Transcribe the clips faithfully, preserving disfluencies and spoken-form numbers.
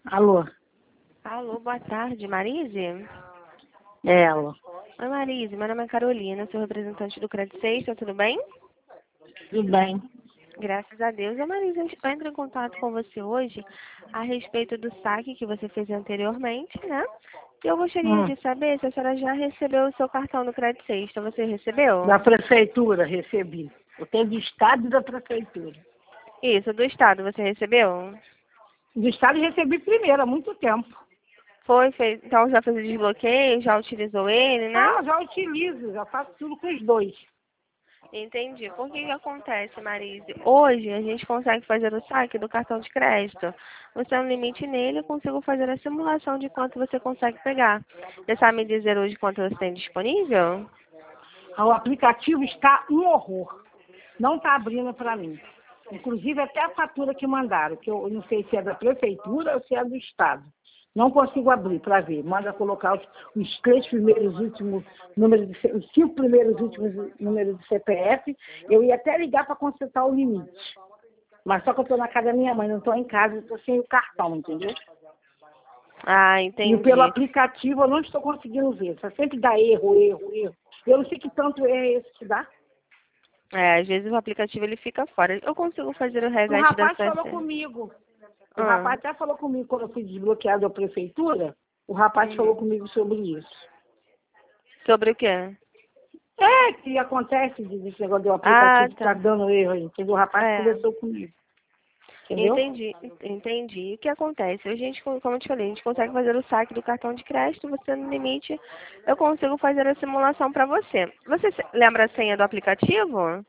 Alô? Alô, boa tarde, Marise? É ela. Oi, Marise, meu nome é Carolina, sou representante do Credit Sexta, tudo bem? Tudo bem? Graças a Deus. A Marise, eu entro em contato com você hoje a respeito do saque que você fez anteriormente, né? E eu gostaria Hum. de saber se a senhora já recebeu o seu cartão no Credit Sexta. Você recebeu? Da prefeitura recebi. Eu tenho do Estado e da prefeitura. Isso, do Estado, você recebeu? Do Estado recebi primeiro, há muito tempo. Foi, fez, então já fez o desbloqueio, já utilizou ele, né? Ah, já utilizo, já faço tudo com os dois. Entendi. Por que que acontece, Marise? Hoje a gente consegue fazer o saque do cartão de crédito. Você tem um limite nele, eu consigo fazer a simulação de quanto você consegue pegar. Você sabe me dizer hoje quanto você tem disponível? O aplicativo está um horror. Não está abrindo para mim. Inclusive até a fatura que mandaram, que eu não sei se é da prefeitura ou se é do Estado. Não consigo abrir para ver. Manda colocar os, os três primeiros últimos números, de, C- os cinco primeiros últimos números de C P F. Eu ia até ligar para consultar o limite. Mas só que eu estou na casa da minha mãe, não estou em casa, estou sem o cartão, entendeu? Ah, E pelo entendi. aplicativo eu não estou conseguindo ver. Só sempre dá erro, erro, erro. Eu não sei que tanto erro é esse que dá. É, às vezes o aplicativo ele fica fora. Eu consigo fazer o O reset da rapaz sua falou senha. comigo. O Ah, rapaz até falou comigo quando eu fui desbloqueado da prefeitura. O rapaz falou uhum. comigo sobre isso. Sobre o quê? É, que acontece desse negócio do Ah, aplicativo que tá tá. dando erro aí. Entendeu? O rapaz É. conversou comigo. Entendeu? Entendi, entendi. O que acontece? A gente, como eu te falei, a gente consegue fazer o saque do cartão de crédito, você no limite, eu consigo fazer a simulação para você. Você se- lembra a senha do aplicativo?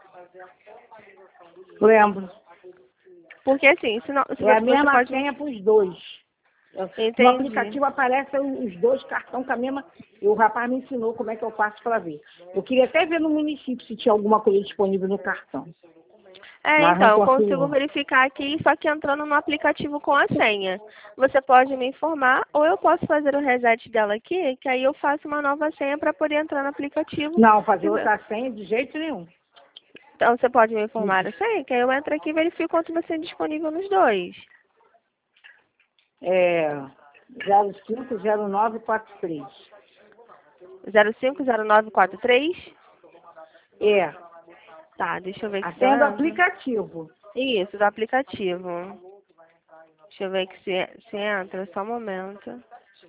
Lembro. Porque assim, se, não, se É a você, você mesma pode... senha para os dois. Eu- No Entendi. aplicativo aparecem os dois cartões com a mesma. E o rapaz me ensinou como é que eu faço para ver. Eu queria até ver no município se tinha alguma coisa disponível no cartão. É, Mas não então, eu consigo consigo não. verificar aqui, só que entrando no aplicativo com a senha. Você pode me informar, ou eu posso fazer o reset dela aqui, que aí eu faço uma nova senha para poder entrar no aplicativo. Não, fazer outra senha de jeito nenhum. Então, você pode me Me informar diz. a senha, que aí eu entro aqui e verifico quanto você tem disponível nos dois. É zero cinco zero nove quatro três. zero cinco zero nove quatro três? É, Tá, deixa eu ver a aqui se eu senha do entro. aplicativo. Isso, do aplicativo. Deixa eu ver aqui se, se entra, só um momento.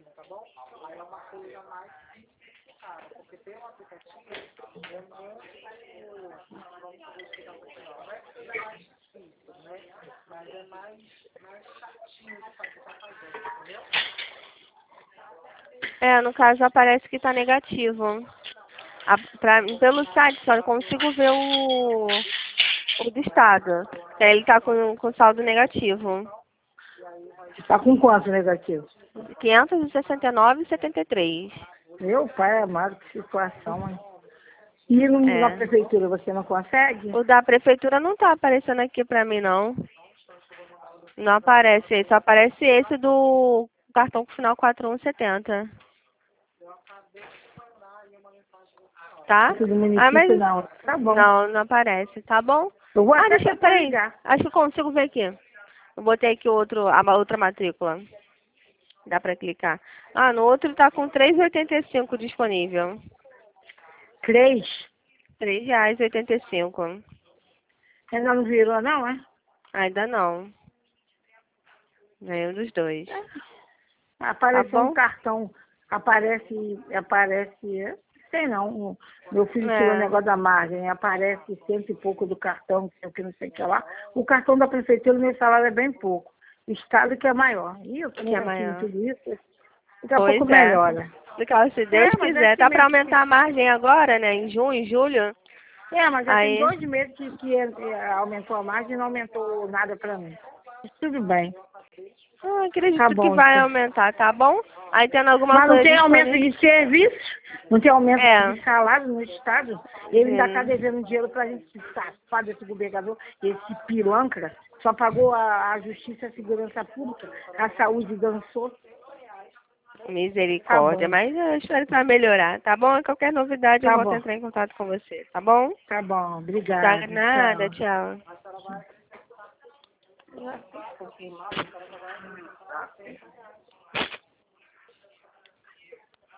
É, no caso aparece que tá negativo. A, pra, pelo site só eu consigo ver o, o do estado. Que aí ele tá com, com saldo negativo. Está com quanto negativo? quinhentos e sessenta e nove vírgula setenta e três. Meu pai amado, que situação, hein? E no- na É. prefeitura você não consegue? O da prefeitura não tá aparecendo aqui pra mim, não. Não aparece esse, só aparece esse do cartão com final quatro um setenta. Tá? Esse do Ah, município mas não. Tá bom. não, não aparece, tá bom? Eu vou Ah, até deixa eu, tentar peraí. ligar. Acho que eu consigo ver aqui. Eu botei aqui outro, a ma- outra matrícula. Dá pra clicar. Ah, no outro tá com três reais e oitenta e cinco disponível. Três? três reais e oitenta e cinco. Ainda não virou, não, é? Ainda não. Nenhum dos dois. Tá Apareceu um bom? cartão. Aparece, aparece, sei não. o- Meu filho tirou o É. negócio da margem. Aparece cento e pouco do cartão, que sei o que não sei o que lá. O cartão da prefeitura, meu salário é bem pouco. O estado que é maior. E eu tô Que negativo em amanhã. tudo isso. Daqui a pouco Pois é. melhora. Legal, se Deus É, mas é quiser. assim Tá pra mesmo. Que... aumentar a margem agora, né? Em junho, julho. É, mas já tem Aí. dois meses que, que é- é, aumentou a margem e não aumentou nada pra mim. Mas tudo bem. Ah, Tá acredito que bom, vai então. aumentar, tá bom? Aí tendo alguma Mas não coisa tem aumento disponível. de serviço, não tem aumento É. de salário no Estado. Ele ainda está Hum. devendo dinheiro para a gente se safar desse governador, esse pilantra. Só pagou a, a Justiça e a Segurança Pública, a saúde dançou. Tá Misericórdia, bom, mas eu espero que vai melhorar, tá bom? Qualquer novidade eu tá volto a bom, entrar em contato com você, tá bom? tá bom. Tá Obrigada. nada, Tchau. tchau. Eu assisto.